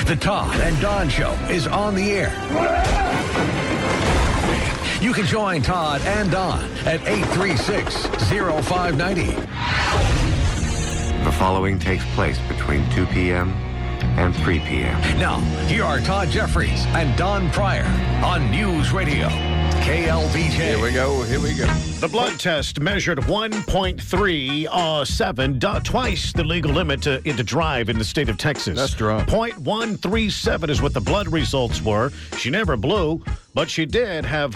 The Todd and Don Show is on the air. You can join Todd and Don at 836-0590. The following takes place between 2 p.m. and 3 p.m. Now, here are Todd Jeffries and Don Pryor on News Radio KLVJ. Here we go. The blood test measured 1.37, twice the legal limit to drive in the state of Texas. That's drunk. 0.137 is what the blood results were. She never blew, but she did have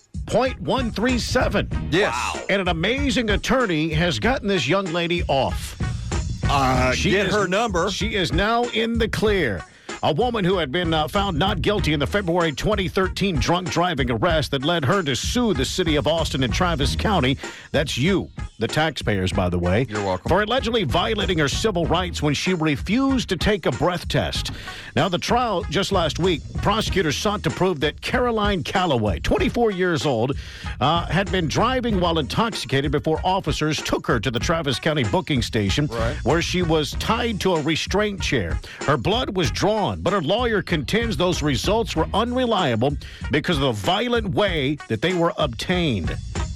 0.137. Yes. Wow. And an amazing attorney has gotten this young lady off. Get her number. She is now in the clear. A woman who had been found not guilty in the February 2013 drunk driving arrest that led her to sue the city of Austin and Travis County. That's you, the taxpayers, by the way. You're welcome. For allegedly violating her civil rights when she refused to take a breath test. Now, the trial just last week, prosecutors sought to prove that Caroline Calloway, 24 years old, had been driving while intoxicated before officers took her to the Travis County booking station, where she was tied to a restraint chair. Her blood was drawn, but her lawyer contends those results were unreliable because of the violent way that they were obtained.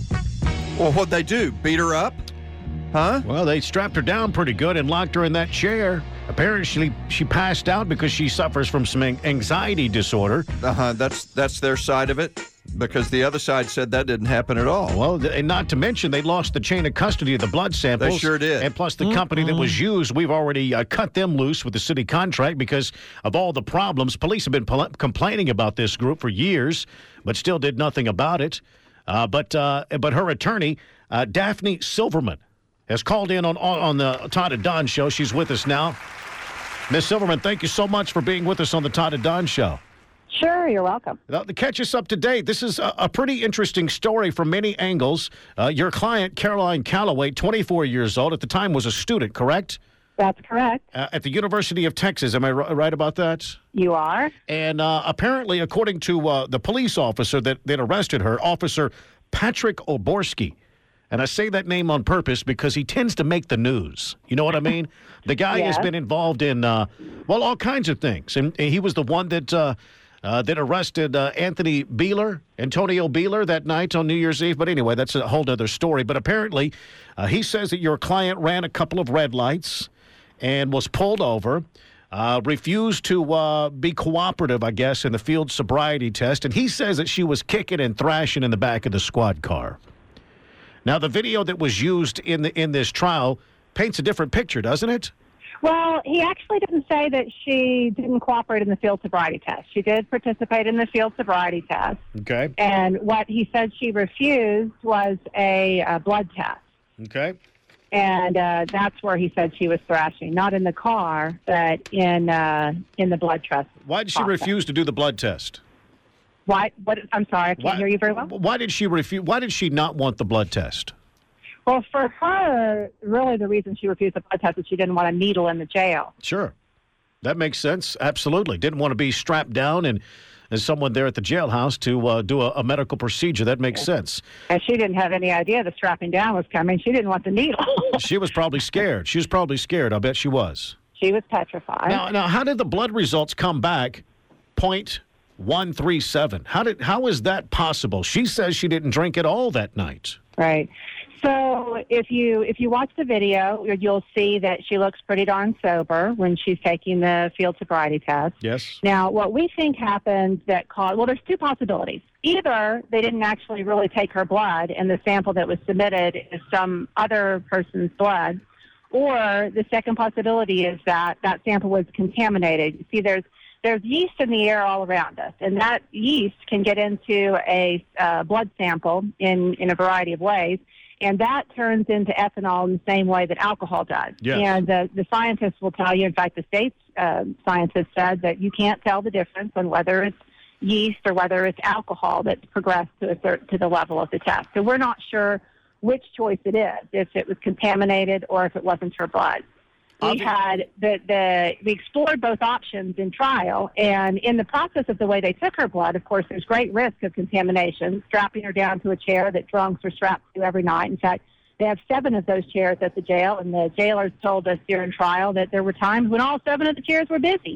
Well, what'd they do? Beat her up? Huh? Well, they strapped her down pretty good and locked her in that chair. Apparently, she passed out because she suffers from some anxiety disorder. That's their side of it, because the other side said that didn't happen at all. Well, and not to mention, they lost the chain of custody of the blood samples. They sure did. And plus, the company that was used, we've already cut them loose with the city contract because of all the problems. Police have been complaining about this group for years, but still did nothing about it. But her attorney, Daphne Silverman, has called in on the Todd and Don Show. She's with us now. Ms. Silverman, thank you so much for being with us on the Todd and Don Show. Sure, you're welcome. Now, to catch us up to date, this is a pretty interesting story from many angles. Your client, Caroline Calloway, 24 years old, at the time was a student, correct? That's correct. At the University of Texas. Am I right about that? You are. And apparently, according to the police officer that arrested her, Officer Patrick Oborski, and I say that name on purpose because he tends to make the news. You know what I mean? The guy has been involved in, all kinds of things. And he was the one that arrested Antonio Beeler that night on New Year's Eve. But anyway, that's a whole other story. But apparently, he says that your client ran a couple of red lights and was pulled over, refused to be cooperative, I guess, in the field sobriety test. And he says that she was kicking and thrashing in the back of the squad car. Now, the video that was used in this trial paints a different picture, doesn't it? Well, he actually didn't say that she didn't cooperate in the field sobriety test. She did participate in the field sobriety test. Okay. And what he said she refused was a blood test. Okay. And that's where he said she was thrashing, not in the car, but in the blood test. Why did she refuse to do the blood test? Why? What? I'm sorry, I can't hear you very well. Why did she refuse? Why did she not want the blood test? Well, for her, really the reason she refused the blood test is she didn't want a needle in the jail. Sure. That makes sense. Absolutely. Didn't want to be strapped down and someone there at the jailhouse to do a medical procedure. That makes sense. And she didn't have any idea the strapping down was coming. She didn't want the needle. She was probably scared. I bet she was. She was petrified. Now, how did the blood results come back 0.137? How is that possible? She says she didn't drink at all that night. Right. So if you watch the video, you'll see that she looks pretty darn sober when she's taking the field sobriety test. Yes. Now, what we think happened that caused, well, there's two possibilities. Either they didn't actually really take her blood and the sample that was submitted is some other person's blood, or the second possibility is that sample was contaminated. You see, there's yeast in the air all around us, and that yeast can get into a blood sample in a variety of ways. And that turns into ethanol in the same way that alcohol does. Yes. And the scientists will tell you, in fact, the state's scientists said that you can't tell the difference on whether it's yeast or whether it's alcohol that's progressed to the level of the test. So we're not sure which choice it is, if it was contaminated or if it wasn't her blood. We had we explored both options in trial, and in the process of the way they took her blood, of course, there's great risk of contamination, strapping her down to a chair that drunks are strapped to every night. In fact, they have 7 of those chairs at the jail, and the jailers told us during trial that there were times when all 7 of the chairs were busy.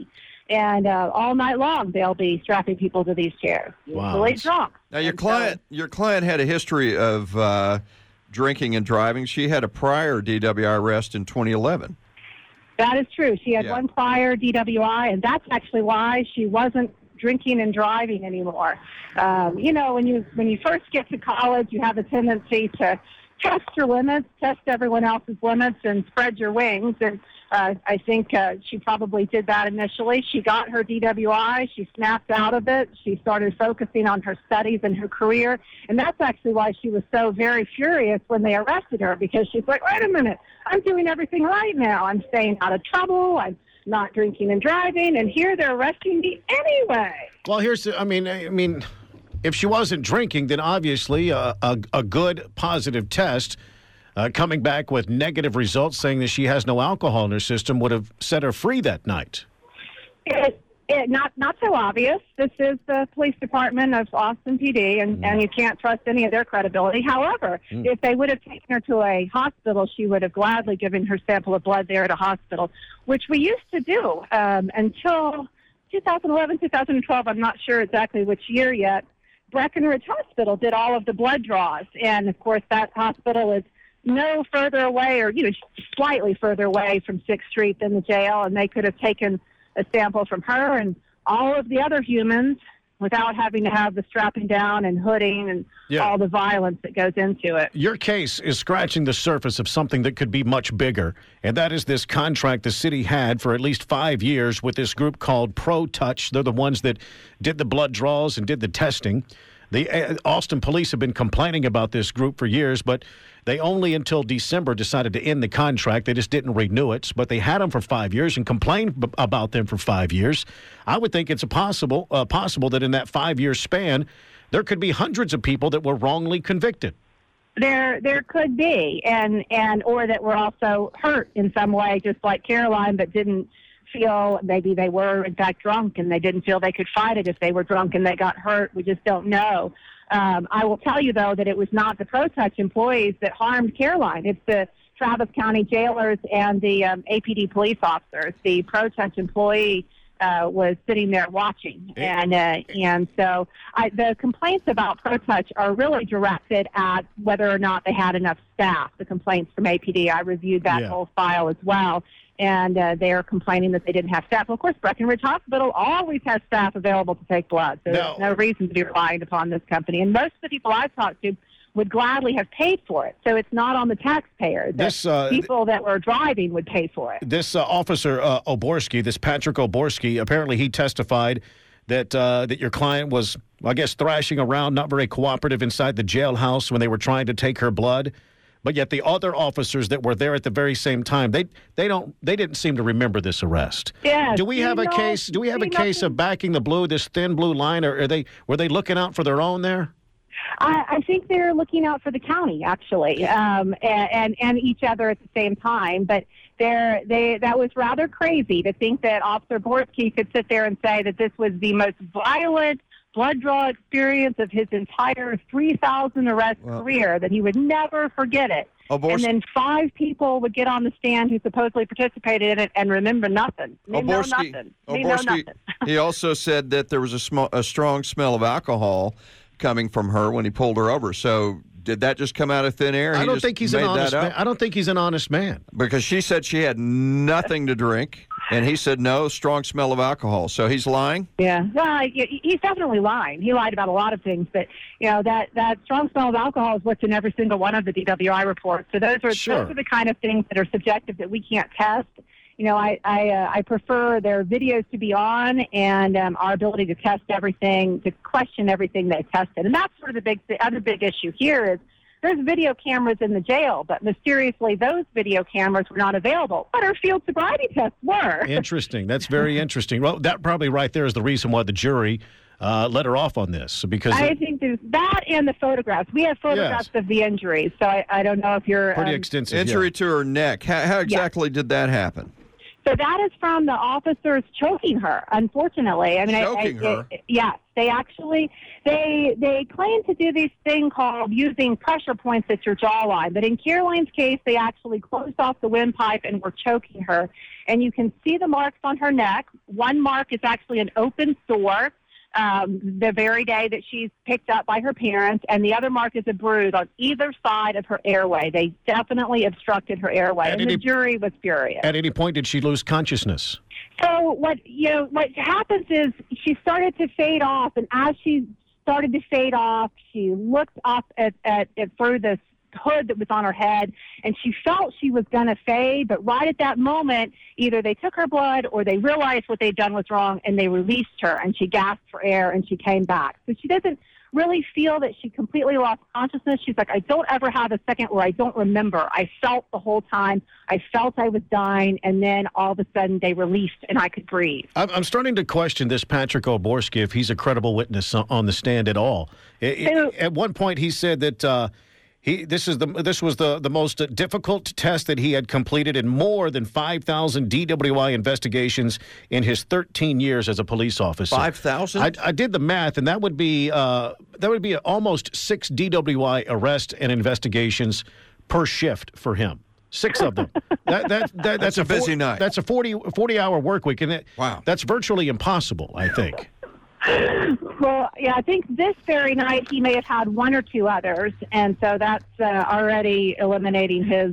And all night long, they'll be strapping people to these chairs. Wow. Usually drunk. Now, your And client had a history of drinking and driving. She had a prior DWI arrest in 2011. That is true. She had Yeah. one prior DWI, and that's actually why she wasn't drinking and driving anymore. When you first get to college, you have a tendency to test your limits, test everyone else's limits, and spread your wings. And I think she probably did that initially. She got her DWI. She snapped out of it. She started focusing on her studies and her career. And that's actually why she was so very furious when they arrested her, because she's like, wait a minute, I'm doing everything right now. I'm staying out of trouble. I'm not drinking and driving. And here they're arresting me anyway. Well, I mean, if she wasn't drinking, then obviously a good positive test coming back with negative results saying that she has no alcohol in her system would have set her free that night. Not so obvious. This is the police department of Austin PD, and you can't trust any of their credibility. However, if they would have taken her to a hospital, she would have gladly given her sample of blood there at a hospital, which we used to do until 2011, 2012. I'm not sure exactly which year yet. Breckenridge Hospital did all of the blood draws, and of course that hospital is no further away, or slightly further away from 6th Street than the jail, and they could have taken a sample from her and all of the other humans without having to have the strapping down and hooding and all the violence that goes into it. Your case is scratching the surface of something that could be much bigger, and that is this contract the city had for at least 5 years with this group called Pro Touch. They're the ones that did the blood draws and did the testing. The Austin police have been complaining about this group for years, but they only until December decided to end the contract. They just didn't renew it, but they had them for 5 years and complained about them for 5 years. I would think it's possible that in that 5-year span, there could be hundreds of people that were wrongly convicted. There could be, and or that were also hurt in some way, just like Caroline, but didn't feel, maybe they were in fact drunk and they didn't feel they could fight it if they were drunk and they got hurt. We just don't know. I will tell you, though, that it was not the Pro Touch employees that harmed Caroline. It's the Travis County jailers and the APD police officers. The Pro Touch employee was sitting there watching. And so the complaints about Pro Touch are really directed at whether or not they had enough staff, the complaints from APD. I reviewed that whole file as well. And they are complaining that they didn't have staff. Well, of course, Breckenridge Hospital always has staff available to take blood. So there's no reason to be relying upon this company. And most of the people I've talked to would gladly have paid for it. So it's not on the taxpayer. People that were driving would pay for it. This officer, Oborski, this Patrick Oborski, apparently he testified that your client was, I guess, thrashing around, not very cooperative inside the jailhouse when they were trying to take her blood. But yet the other officers that were there at the very same time, they didn't seem to remember this arrest. Yeah. Do we have a case? Do we have a case of backing the blue, this thin blue line, or were they looking out for their own there? I think they're looking out for the county, actually, and each other at the same time. But that was rather crazy to think that Officer Borski could sit there and say that this was the most violent blood draw experience of his entire 3,000 arrest career, that he would never forget it. And then 5 people would get on the stand who supposedly participated in it and remember nothing. They know nothing. He also said that there was a strong smell of alcohol coming from her when he pulled her over. So did that just come out of thin air? I don't think he's an honest man. I don't think he's an honest man. Because she said she had nothing to drink, and he said no, strong smell of alcohol. So he's lying? Yeah. Well, he's definitely lying. He lied about a lot of things, but that strong smell of alcohol is what's in every single one of the DWI reports. So those are the kind of things that are subjective that we can't test. I prefer their videos to be on, and our ability to test everything, to question everything they tested. And that's sort of the other big issue here is there's video cameras in the jail, but mysteriously those video cameras were not available. But our field sobriety tests were. Interesting. That's very interesting. Well, that probably right there is the reason why the jury let her off on this. Because I think there's that and the photographs. We have photographs of the injuries, so I don't know if you're... Pretty extensive. Injury to her neck. How exactly did that happen? So that is from the officers choking her, unfortunately. Choking her? Yes. They actually, they claim to do this thing called using pressure points at your jawline. But in Caroline's case, they actually closed off the windpipe and were choking her. And you can see the marks on her neck One mark is actually an open sore the very day that she's picked up by her parents, and the other mark is a bruise on either side of her airway. They definitely obstructed her airway, and the jury was furious. At any point, did she lose consciousness? So what happens is she started to fade off, and as she started to fade off, she looked up at through this hood that was on her head, and she felt she was going to fade, but right at that moment, either they took her blood or they realized what they'd done was wrong, and they released her, and she gasped for air, and she came back. So she doesn't really feel that she completely lost consciousness. She's like, I don't ever have a second where I don't remember. I felt the whole time. I felt I was dying, and then all of a sudden they released, and I could breathe. I'm starting to question this Patrick Oborski, if he's a credible witness on the stand at all. At one point, he said that this was the most difficult test that he had completed in more than 5,000 DWI investigations in his 13 years as a police officer. 5,000? I did the math, and that would be almost 6 DWI arrests and investigations per shift for him. 6 of them. That's a busy night. That's a 40-hour work week, and wow. That's virtually impossible, I think. Well, yeah, I think this very night he may have had 1 or 2 others, and so that's already eliminating his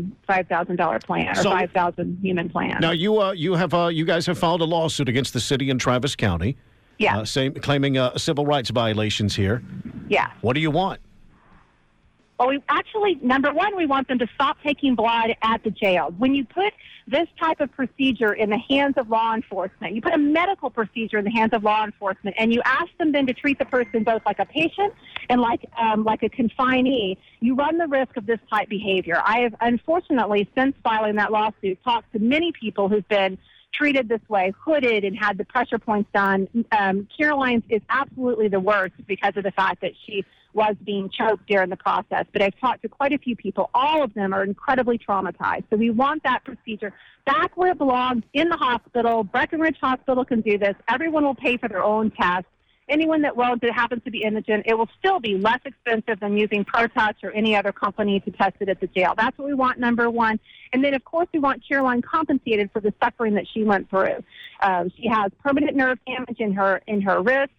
$5,000 plan or 5,000 human plan. Now you guys have filed a lawsuit against the city and Travis County. Yeah. Claiming civil rights violations here. Yeah. What do you want? Well, we actually, number one, we want them to stop taking blood at the jail. When you put this type of procedure in the hands of law enforcement, you put a medical procedure in the hands of law enforcement, and you ask them then to treat the person both like a patient and like a confinee, you run the risk of this type behavior. I have, unfortunately, since filing that lawsuit, talked to many people who've been treated this way, hooded and had the pressure points done. Caroline's is absolutely the worst because of the fact that she was being choked during the process. But I've talked to quite a few people. All of them are incredibly traumatized. So we want that procedure back where it belongs, in the hospital. Breckenridge Hospital can do this. Everyone will pay for their own test. Anyone that happens to be indigent, it will still be less expensive than using ProTouch or any other company to test it at the jail. That's what we want, number one. And then, of course, we want Caroline compensated for the suffering that she went through. She has permanent nerve damage in her wrist.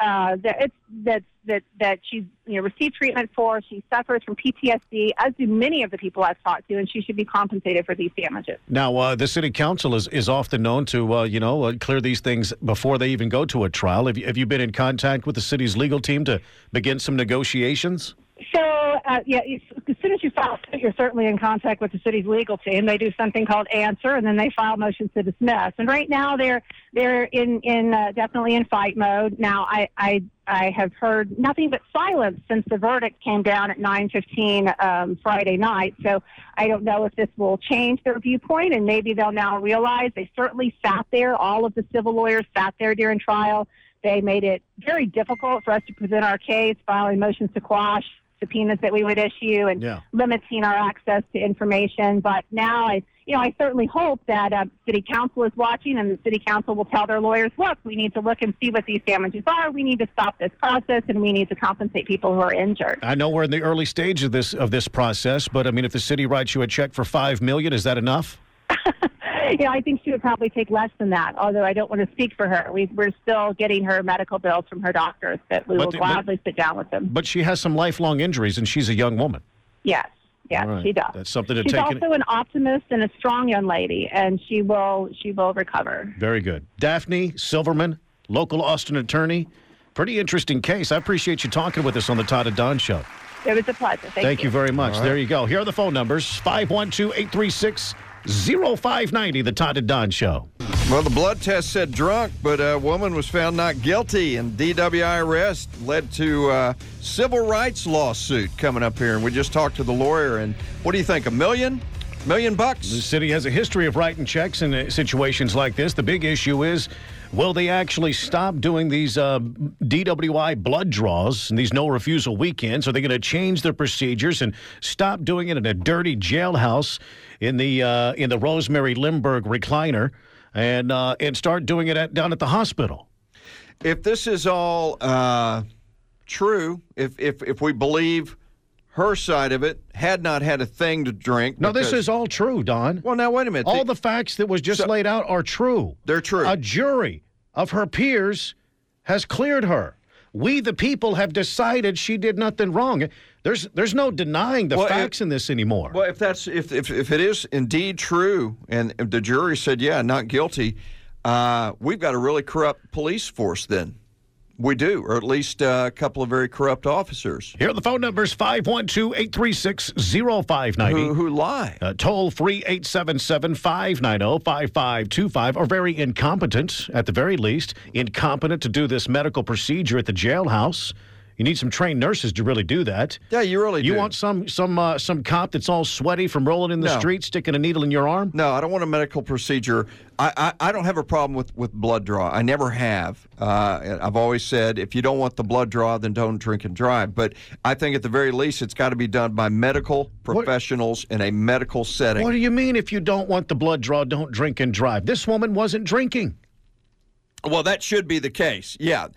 That she's received treatment for. She suffers from PTSD, as do many of the people I've talked to, and she should be compensated for these damages. Now, the city council is often known to clear these things before they even go to a trial. Have you been in contact with the city's legal team to begin some negotiations? So, as soon as you file suit, you're certainly in contact with the city's legal team. They do something called answer, and then they file motions to dismiss. And right now, they're definitely in fight mode. Now, I have heard nothing but silence since the verdict came down at 9:15 Friday night. So I don't know if this will change their viewpoint, and maybe they'll now realize they certainly sat there. All of the civil lawyers sat there during trial. They made it very difficult for us to present our case, filing motions to quash subpoenas that we would issue and limiting our access to information. But now I certainly hope that city council is watching, and the city council will tell their lawyers, look, we need to look and see what these damages are. We need to stop this process, and we need to compensate people who are injured. I know we're in the early stage of this process, but I mean, if the city writes you a check for $5 million, is that enough? I think she would probably take less than that, although I don't want to speak for her. We're still getting her medical bills from her doctors, but we will gladly sit down with them. But she has some lifelong injuries, and she's a young woman. Yes, right. She does. That's something to She's take. She's also an optimist and a strong young lady, and she will recover. Very good. Daphne Silverman, local Austin attorney. Pretty interesting case. I appreciate you talking with us on the Todd and Don Show. It was a pleasure. Thank you very much. Right. There you go. Here are the phone numbers: 512-836-0590, the Todd and Don Show. Well, the blood test said drunk, but a woman was found not guilty, and DWI arrest led to a civil rights lawsuit coming up here. And we just talked to the lawyer, and what do you think, $1 million? $1 million bucks? The city has a history of writing checks in situations like this. The big issue is, will they actually stop doing these DWI blood draws and these no-refusal weekends? Are they going to change their procedures and stop doing it in a dirty jailhouse in the Rosemary Limburg recliner and start doing it down at the hospital? If this is all true, if we believe her side of it, had not had a thing to drink. No, this is all true, Don. Well, now, wait a minute. All the facts that was just laid out are true. They're true. A jury of her peers has cleared her. We, the people, have decided she did nothing wrong. There's no denying the facts in this anymore. Well, if it is indeed true, and the jury said, yeah, not guilty, we've got a really corrupt police force then. We do, or at least a couple of very corrupt officers. Here are the phone numbers, 512-836-0590. Who lie. Toll free 877-590-5525, or very incompetent, at the very least, incompetent to do this medical procedure at the jailhouse. You need some trained nurses to really do that. Yeah, you really do. You want some cop that's all sweaty from rolling in the street, sticking a needle in your arm? No, I don't want a medical procedure. I don't have a problem with blood draw. I never have. I've always said if you don't want the blood draw, then don't drink and drive. But I think at the very least it's got to be done by medical professionals in a medical setting. What do you mean if you don't want the blood draw, don't drink and drive? This woman wasn't drinking. Well, that should be the case. Yeah.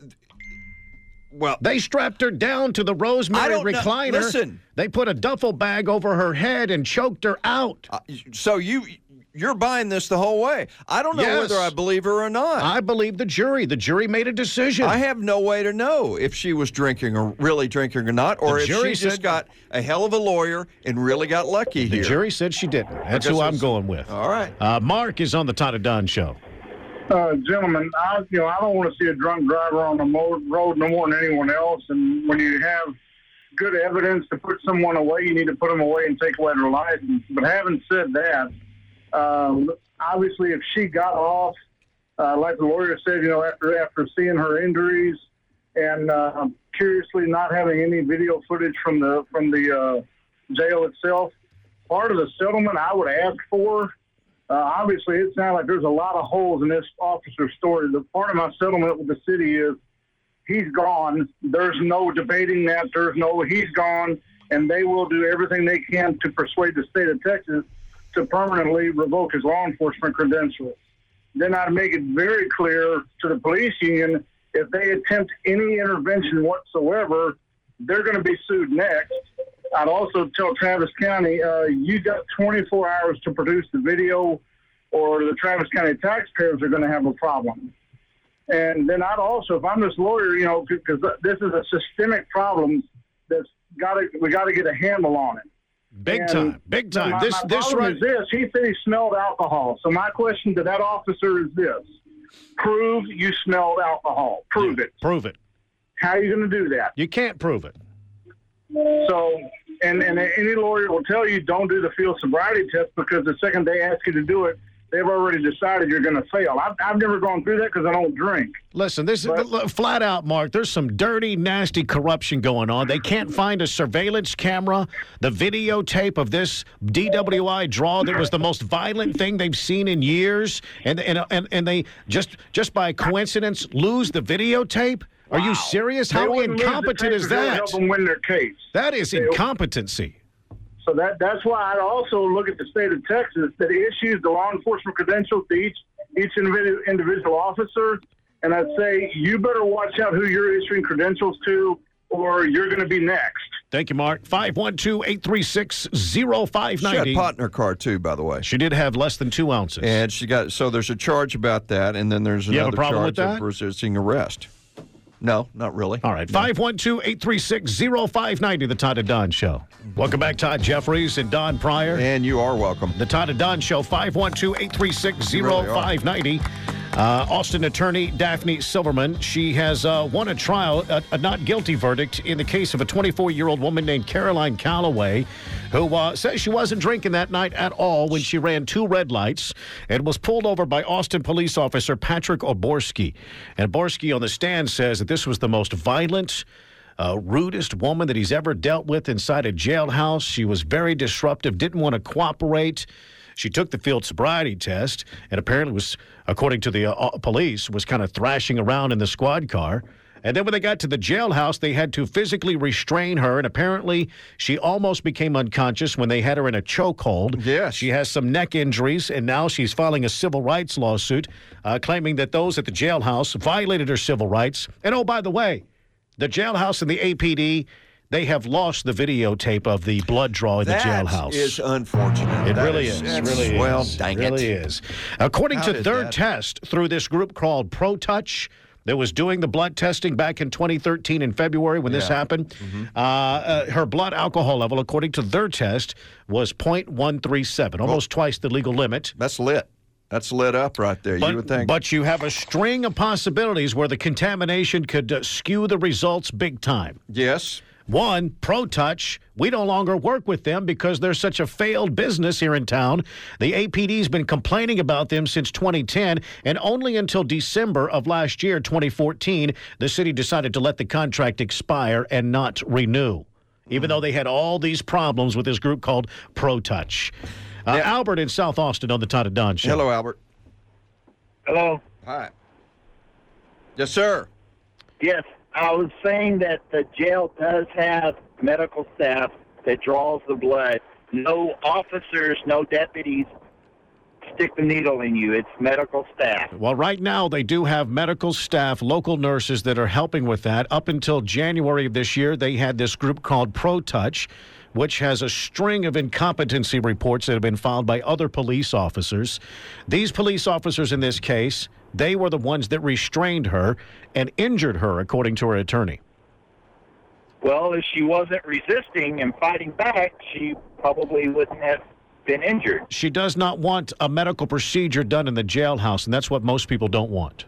Well, they strapped her down to the Rosemary recliner. Listen. They put a duffel bag over her head and choked her out. So you're buying this the whole way. I don't know whether I believe her or not. I believe the jury. The jury made a decision. I have no way to know if she was drinking or really drinking or not, or if she just got a hell of a lawyer and really got lucky here. The jury said she didn't. That's who I'm going with. All right. Mark is on the Todd and Don Show. Gentlemen, I don't want to see a drunk driver on the road no more than anyone else. And when you have good evidence to put someone away, you need to put them away and take away their license. But having said that, obviously, if she got off, like the lawyer said, after seeing her injuries and curiously not having any video footage from the jail itself, part of the settlement I would ask for. Obviously, it sounds like there's a lot of holes in this officer's story. The part of my settlement with the city is he's gone. There's no debating that. He's gone, and they will do everything they can to persuade the state of Texas to permanently revoke his law enforcement credentials. Then I'd make it very clear to the police union, if they attempt any intervention whatsoever, they're going to be sued next. I'd also tell Travis County, you got 24 hours to produce the video or the Travis County taxpayers are going to have a problem. And then I'd also, if I'm this lawyer, because this is a systemic problem we got to get a handle on it. Big time. My problem is this. He said he smelled alcohol. So my question to that officer is this. Prove you smelled alcohol. Prove it. Prove it. How are you going to do that? You can't prove it. So, and any lawyer will tell you don't do the field sobriety test because the second they ask you to do it, they've already decided you're going to fail. I've never gone through that because I don't drink. Listen, this is flat out, Mark. There's some dirty, nasty corruption going on. They can't find a surveillance camera, the videotape of this DWI draw that was the most violent thing they've seen in years, and they just by coincidence lose the videotape. Are you serious? How incompetent is that? Help them win their case. That is incompetency. So that's why I'd also look at the state of Texas that issues the law enforcement credentials to each individual officer, and I'd say you better watch out who you're issuing credentials to, or you're going to be next. Thank you, Mark. 512-836-0590. She had pot in her car, too, by the way. She did have less than 2 ounces. And so there's a charge about that, and then there's another charge of resisting arrest. No, not really. All right, 512-836-0590, the Todd and Don Show. Welcome back, Todd Jeffries and Don Pryor. And you are welcome. The Todd and Don Show, 512-836-0590. Austin attorney Daphne Silverman, she has won a trial, a not guilty verdict in the case of a 24-year-old woman named Caroline Calloway, who says she wasn't drinking that night at all when she ran 2 red lights and was pulled over by Austin police officer Patrick Oborski. And Oborski on the stand says that this was the most violent, rudest woman that he's ever dealt with inside a jailhouse. She was very disruptive, didn't want to cooperate. She took the field sobriety test and apparently was, according to the police, was kind of thrashing around in the squad car. And then when they got to the jailhouse, they had to physically restrain her. And apparently she almost became unconscious when they had her in a chokehold. Yes. She has some neck injuries, and now she's filing a civil rights lawsuit claiming that those at the jailhouse violated her civil rights. And, oh, by the way, the jailhouse and the APD, they have lost the videotape of the blood draw in the jailhouse. That is unfortunate. It really is. Well, dang it. It really is. According to Third Test, through this group called ProTouch, that was doing the blood testing back in 2013 in February when this happened, her blood alcohol level, according to their test, was 0.137, almost twice the legal limit. That's lit. That's lit up right there, you would think. But you have a string of possibilities where the contamination could skew the results big time. Yes. One, ProTouch, we no longer work with them because they're such a failed business here in town. The APD's been complaining about them since 2010, and only until December of last year, 2014, the city decided to let the contract expire and not renew, even though they had all these problems with this group called ProTouch. Albert in South Austin on the Todd and Don Show. Hello, Albert. Hello. Hi. Yes, sir. Yes, I was saying that the jail does have medical staff that draws the blood. No officers, no deputies stick the needle in you. It's medical staff. Well, right now they do have medical staff, local nurses that are helping with that. Up until January of this year, they had this group called ProTouch, which has a string of incompetency reports that have been filed by other police officers. These police officers in this case, they were the ones that restrained her and injured her, according to her attorney. Well, if she wasn't resisting and fighting back, she probably wouldn't have been injured. She does not want a medical procedure done in the jailhouse, and that's what most people don't want.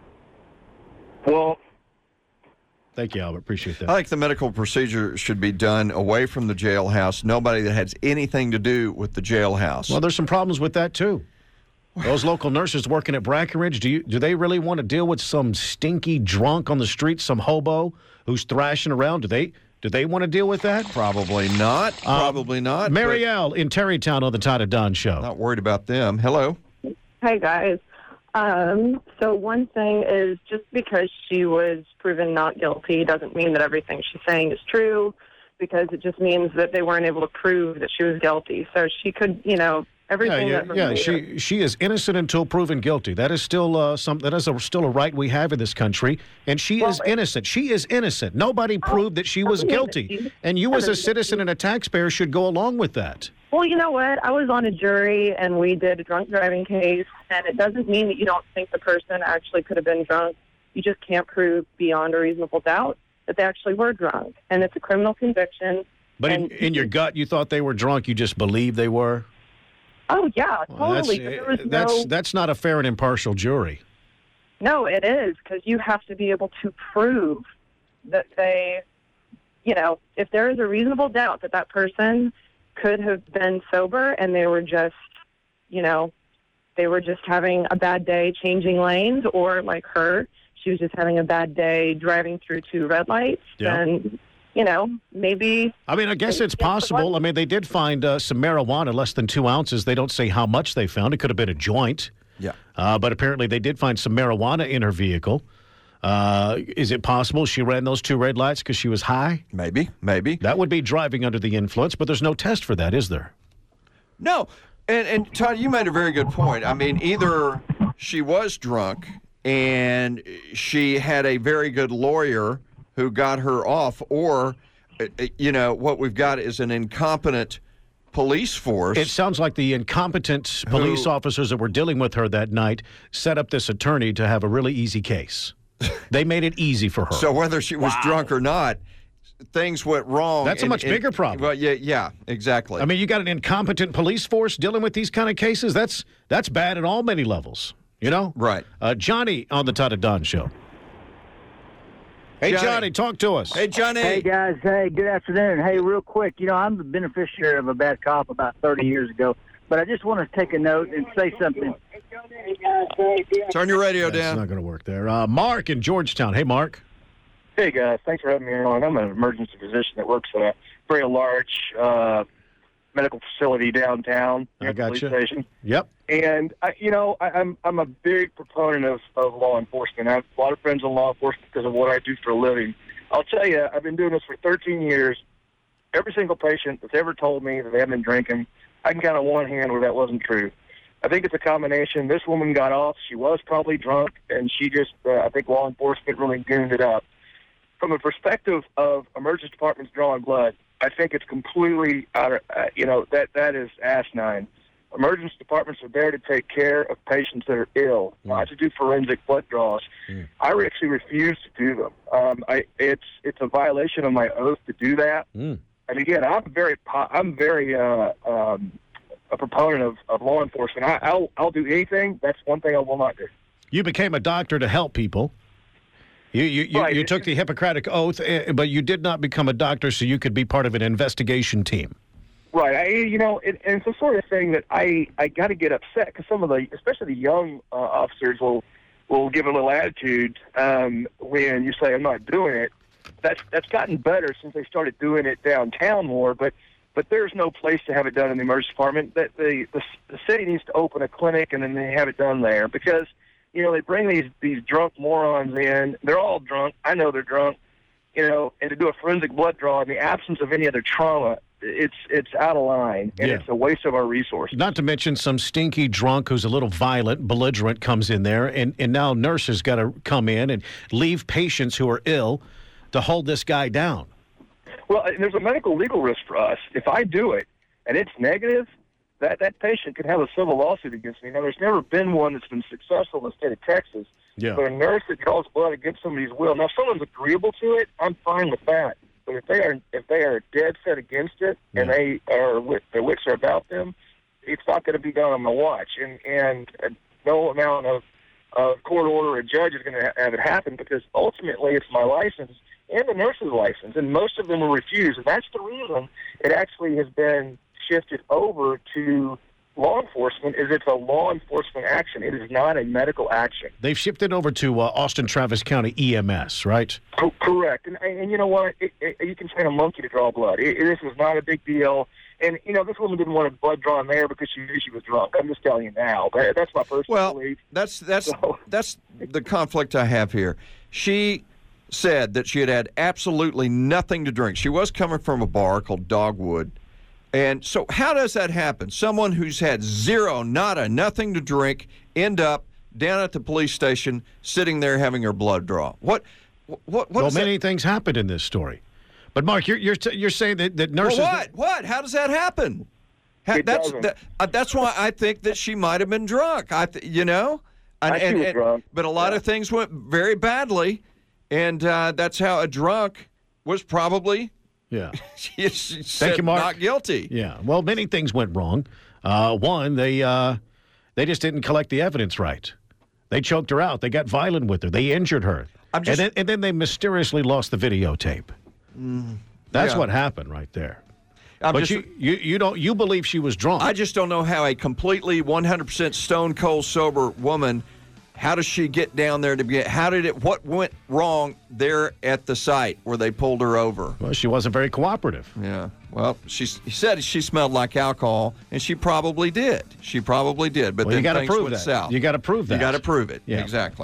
Well, thank you, Albert. Appreciate that. I think the medical procedure should be done away from the jailhouse. Nobody that has anything to do with the jailhouse. Well, there's some problems with that, too. Those local nurses working at Brackenridge, do they really want to deal with some stinky drunk on the street, some hobo who's thrashing around? Do they want to deal with that? Probably not. Probably not. Marielle in Terrytown on the Todd and Don Show. Not worried about them. Hello. Hey, guys. So one thing is, just because she was proven not guilty doesn't mean that everything she's saying is true, because it just means that they weren't able to prove that she was guilty. So she could, everything. She is innocent until proven guilty. That is still still a right we have in this country, and she is innocent. She is innocent. Nobody proved that she was guilty, and you as a citizen and a taxpayer should go along with that. Well, you know what? I was on a jury, and we did a drunk driving case, and it doesn't mean that you don't think the person actually could have been drunk. You just can't prove beyond a reasonable doubt that they actually were drunk, and it's a criminal conviction. But in your gut, you thought they were drunk. You just believed they were? Oh, yeah, totally. That's not a fair and impartial jury. No, it is, because you have to be able to prove that they, if there is a reasonable doubt that that person could have been sober and they were just, they were just having a bad day changing lanes, or like her, she was just having a bad day driving through 2 red lights, then, maybe. I mean, I guess it's possible. I mean, they did find some marijuana, less than 2 ounces. They don't say how much they found. It could have been a joint. Yeah. But apparently they did find some marijuana in her vehicle. Is it possible she ran those 2 red lights because she was high? Maybe. That would be driving under the influence, but there's no test for that, is there? No. And Todd, you made a very good point. I mean, either she was drunk and she had a very good lawyer who got her off, or, what we've got is an incompetent police force. It sounds like the incompetent police officers that were dealing with her that night set up this attorney to have a really easy case. They made it easy for her. So whether she was drunk or not, things went wrong. That's a much bigger problem. Well, yeah, exactly. I mean, you got an incompetent police force dealing with these kind of cases. That's bad at all many levels. Right. Johnny on the Todd and Don Show. Hey, Johnny, talk to us. Hey, Johnny. Hey, guys. Hey, good afternoon. Hey, real quick, I'm the beneficiary of a bad cop about 30 years ago, but I just want to take a note and say something. Turn your radio down. It's not going to work there. Mark in Georgetown. Hey, Mark. Hey, guys. Thanks for having me on. I'm an emergency physician that works at a very large medical facility downtown near the police station. Yep. And I'm a big proponent of law enforcement. I have a lot of friends in law enforcement because of what I do for a living. I'll tell you, I've been doing this for 13 years. Every single patient that's ever told me that they haven't been drinking, I can count on one hand where that wasn't true. I think it's a combination. This woman got off. She was probably drunk, and she just, I think law enforcement really gooned it up. from a perspective of emergency departments drawing blood, I think it's completely out of, that is asinine. Emergency departments are there to take care of patients that are ill, not to do forensic blood draws. I actually refuse to do them. It's a violation of my oath to do that. And again, I'm very a proponent of law enforcement. I'll do anything. That's one thing I will not do. You became a doctor to help people. You took the Hippocratic Oath, but you did not become a doctor so you could be part of an investigation team. Right. And it's the sort of thing that I got to get upset because some of especially the young officers will give a little attitude when you say I'm not doing it. That's gotten better since they started doing it downtown more, but there's no place to have it done in the emergency department. That the city needs to open a clinic and then they have it done there because they bring these drunk morons in. They're all drunk. I know they're drunk. And to do a forensic blood draw in the absence of any other trauma, it's out of line, and it's a waste of our resources. Not to mention some stinky drunk who's a little violent, belligerent comes in there, and now nurses got to come in and leave patients who are ill to hold this guy down. Well, there's a medical legal risk for us. If I do it and it's negative, that patient could have a civil lawsuit against me. Now, there's never been one that's been successful in the state of Texas. Yeah. But a nurse that draws blood against somebody's will. Now, if someone's agreeable to it, I'm fine with that. But if they are dead set against it and their wits are about them, it's not going to be done on my watch. And no amount of court order or judge is going to have it happen because ultimately it's my license and the nurse's license, and most of them will refuse. And that's the reason it actually has been shifted over to law enforcement. It's a law enforcement action. It is not a medical action. They've shifted over to Austin Travis County EMS, right? Correct. And you know what? You can train a monkey to draw blood. This is not a big deal. And, this woman didn't want a blood drawn there because she knew she was drunk. I'm just telling you now. But that's my personal belief. That's the conflict I have here. She said that she had absolutely nothing to drink. She was coming from a bar called Dogwood. And so how does that happen? Someone who's had zero, nada, nothing to drink, end up down at the police station sitting there having her blood draw. What many things happened in this story. But, Mark, you're saying that nurses... Well, what? How does that happen? That's why I think that she might have been drunk. She was drunk. But a lot of things went very badly, and that's how a drunk was probably... Yeah. she said you, Mark. Not guilty. Yeah. Well, many things went wrong. One, they just didn't collect the evidence right. They choked her out. They got violent with her. They injured her. And then they mysteriously lost the videotape. That's what happened right there. You believe she was drunk. I just don't know how a completely 100% stone cold sober woman, how does she get down there what went wrong there at the site where they pulled her over? Well, she wasn't very cooperative. Yeah. Well, he said she smelled like alcohol, and she probably did. But then you got to things prove went that. south. You got to prove that. You got to prove it. Yeah. Exactly.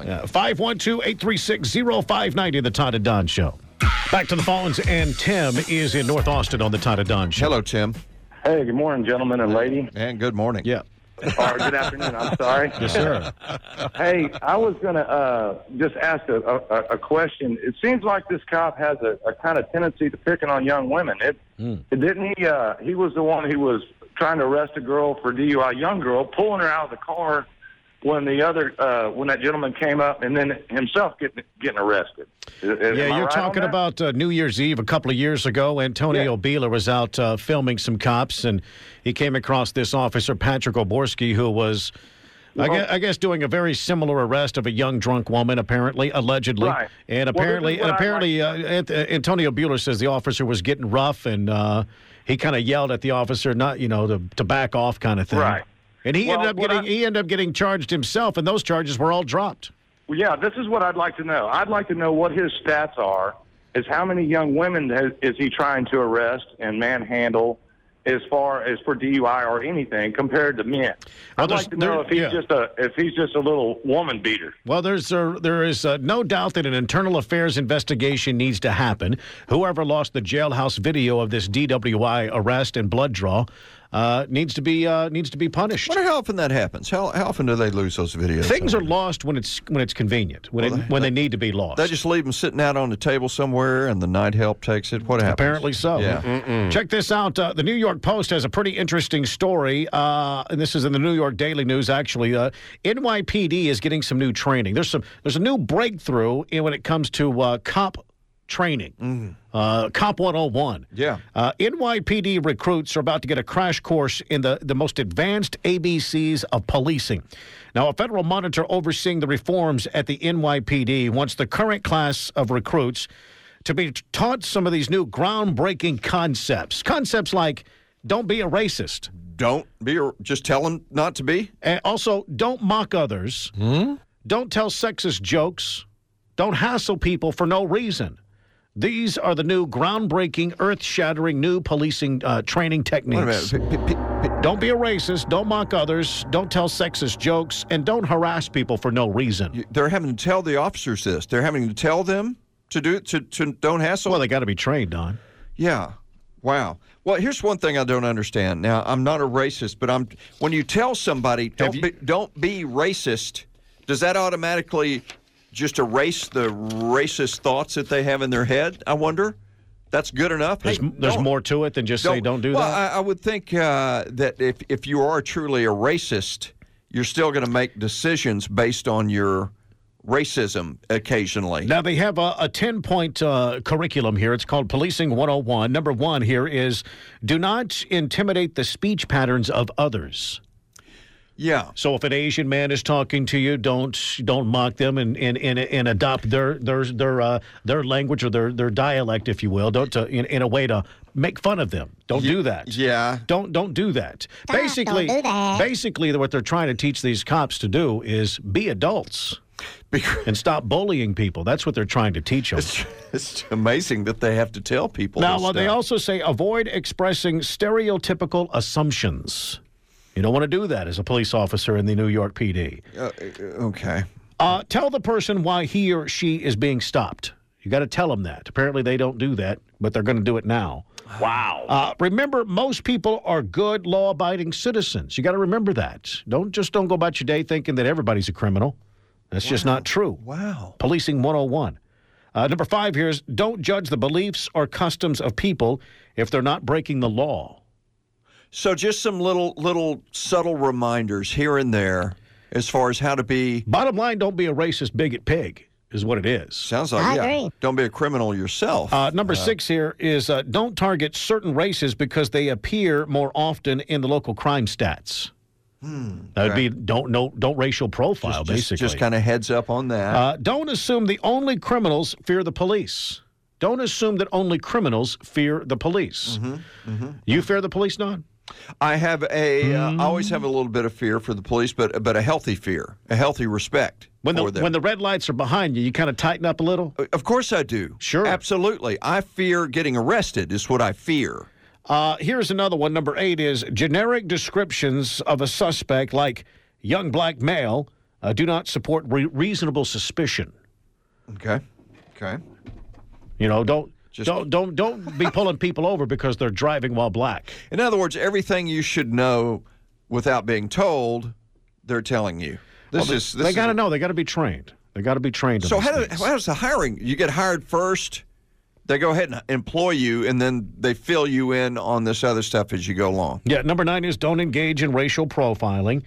512-836-0590, the Todd and Don Show. Back to the phones, and Tim is in North Austin on the Todd and Don Show. Hello, Tim. Hey, good morning, gentlemen and lady. And good morning. Yeah. Or good afternoon, I'm sorry. Yes, sir. Hey, I was going to just ask a question. It seems like this cop has a kind of tendency to picking on young women. Didn't he was the one who was trying to arrest a girl for DUI, young girl, pulling her out of the car when that gentleman came up, and then himself getting arrested. You're talking about New Year's Eve a couple of years ago. Antonio Bieler was out filming some cops, and he came across this officer, Patrick Oborski, who was, I guess, doing a very similar arrest of a young drunk woman, allegedly. Right. And apparently, Antonio Bieler says the officer was getting rough, and he kind of yelled at the officer, not to back off, kind of thing. Right. And he ended up getting charged himself, and those charges were all dropped. Well, yeah, this is what I'd like to know. I'd like to know what his stats are, is how many young women is he trying to arrest and manhandle as far as for DUI or anything compared to men. I'd like to know if he's just a little woman beater. Well, there is no doubt that an internal affairs investigation needs to happen. Whoever lost the jailhouse video of this DWI arrest and blood draw, needs to be punished. I wonder how often that happens. How often do they lose those videos? Things are lost when it's convenient, when they need to be lost. They just leave them sitting out on the table somewhere, and the night help takes it. What happens? Apparently so. Yeah. Check this out. The New York Post has a pretty interesting story, and this is in the New York Daily News, actually. NYPD is getting some new training. There's a new breakthrough when it comes to cop training. Cop 101. Yeah. NYPD recruits are about to get a crash course in the most advanced ABCs of policing. Now, a federal monitor overseeing the reforms at the NYPD wants the current class of recruits to be taught some of these new groundbreaking concepts. Concepts like don't be a racist. Just tell them not to be. And also, don't mock others. Don't tell sexist jokes. Don't hassle people for no reason. These are the new groundbreaking, earth-shattering new policing training techniques. Wait a minute. Don't be a racist. Don't mock others. Don't tell sexist jokes. And don't harass people for no reason. They're having to tell the officers this. They're having to tell them to don't hassle. Well, they got to be trained, Don. Yeah. Wow. Well, here's one thing I don't understand. Now, I'm not a racist, but when you tell somebody don't be racist, does that automatically just erase the racist thoughts that they have in their head, I wonder? That's good enough? There's more to it than just say don't do that? Well, I would think that if you are truly a racist, you're still going to make decisions based on your racism occasionally. Now, they have a 10-point curriculum here. It's called Policing 101. Number 1 here is do not intimidate the speech patterns of others. Yeah. So if an Asian man is talking to you, don't mock them and adopt their language or their dialect, if you will. Don't in a way to make fun of them. Don't do that. Yeah. Don't do that. Basically, what they're trying to teach these cops to do is be adults and stop bullying people. That's what they're trying to teach them. It's amazing that they have to tell people. Now, they also say avoid expressing stereotypical assumptions. You don't want to do that as a police officer in the New York PD. Okay. Tell the person why he or she is being stopped. You got to tell them that. Apparently they don't do that, but they're going to do it now. Wow. Remember, most people are good, law-abiding citizens. You got to remember that. Don't go about your day thinking that everybody's a criminal. That's just not true. Wow. Policing 101. Number 5 here is don't judge the beliefs or customs of people if they're not breaking the law. So just some little subtle reminders here and there as far as how to be. Bottom line, don't be a racist bigot pig is what it is. Sounds like, I agree. Don't be a criminal yourself. Number 6 here is don't target certain races because they appear more often in the local crime stats. That would be don't racial profile, basically. Just kind of heads up on that. Don't assume the only criminals fear the police. Don't assume that only criminals fear the police. You fear the police, Don? I have I always have a little bit of fear for the police, but a healthy fear, a healthy respect for them. When the red lights are behind you, you kind of tighten up a little? Of course I do. Sure. Absolutely. I fear getting arrested is what I fear. Here's another one. Number 8 is generic descriptions of a suspect like young black male do not support reasonable suspicion. Okay. You know, don't be pulling people over because they're driving while black. In other words, everything you should know without being told, they're telling you. They got to know. They got to be trained. They got to be trained. So how does the hiring? You get hired first. They go ahead and employ you, and then they fill you in on this other stuff as you go along. Yeah. Number 9 is don't engage in racial profiling,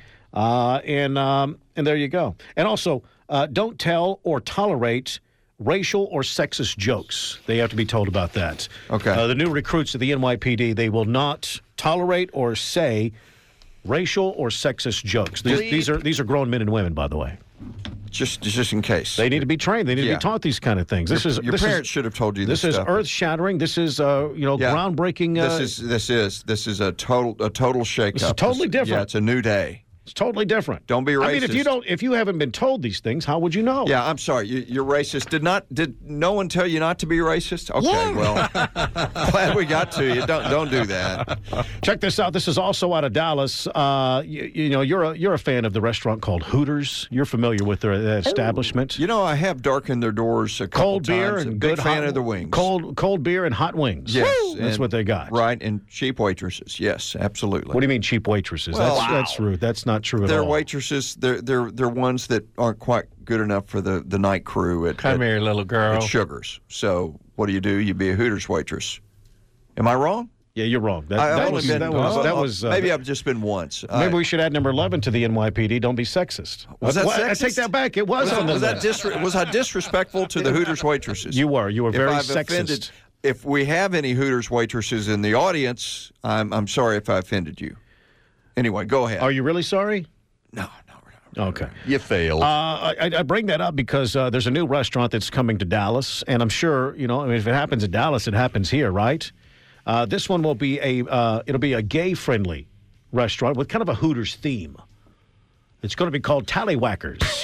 and there you go. And also, don't tell or tolerate racial or sexist jokes. They have to be told about that. Okay. The new recruits of the NYPD, they will not tolerate or say racial or sexist jokes. These are grown men and women, by the way. Just in case. They need to be trained. They need to be taught these kind of things. Your parents should have told you this stuff. This is earth-shattering. This is groundbreaking. This is a total shakeup. This is totally different. Yeah, it's a new day. It's totally different. Don't be racist. I mean, if you haven't been told these things, how would you know? Yeah, I'm sorry. You're racist. Did no one tell you not to be racist? Okay, well, glad we got to you. Don't do that. Check this out. This is also out of Dallas. You're a fan of the restaurant called Hooters. You're familiar with their establishment. You know, I have darkened their doors a couple cold beer times. and big good fan hot, of the wings. Cold beer and hot wings. Yes, that's what they got. Right, and cheap waitresses. Yes, absolutely. What do you mean cheap waitresses? Well, that's rude. That's not true at they're all. Waitresses. They're ones that aren't quite good enough for the night crew Come here, little girl. at Sugars. So what do? You be a Hooters waitress. Am I wrong? Yeah, you're wrong. That was maybe I've just been once. Maybe we should add number 11 to the NYPD. Don't be sexist. Was that sexist? I take that back. It was on the list. Was I disrespectful to the Hooters waitresses? You were. You were very sexist. Offended, if we have any Hooters waitresses in the audience, I'm sorry if I offended you. Anyway, go ahead. Are you really sorry? No. Okay. You failed. I bring that up because there's a new restaurant that's coming to Dallas, and I'm sure, if it happens in Dallas, it happens here, right? This one will be it'll be a gay-friendly restaurant with kind of a Hooters theme. It's going to be called Tallywhackers.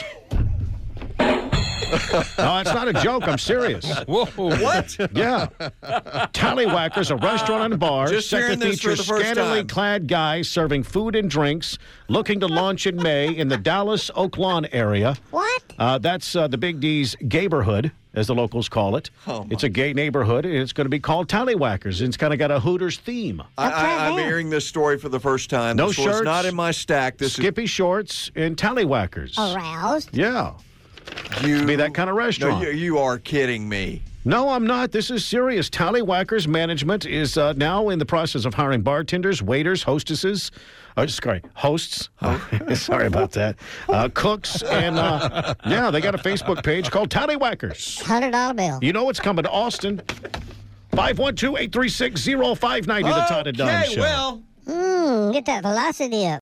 No, it's not a joke. I'm serious. Whoa. What? Yeah. Tallywhackers, a restaurant and bar Just set to hearing this for feature the first scantily time. clad guys serving food and drinks, looking to launch in May in the Dallas Oak Lawn area. What? That's the Big D's gayborhood, as the locals call it. It's a gay neighborhood, and it's going to be called Tallywhackers. And it's kind of got a Hooters theme. I'm hearing this story for the first time. No this shirts. was not in my stack. This Skippy shorts and Tallywhackers. Aroused? Yeah. You be that kind of restaurant. No, you are kidding me. No, I'm not. This is serious. Tallywhackers management is now in the process of hiring bartenders, waiters, hostesses. Hosts. Sorry about that. Cooks. And, they got a Facebook page called Tallywhackers. $100 bill. You know what's coming to Austin. 512-836-0590, the Todd and Don Show. Okay, well. Get that velocity up.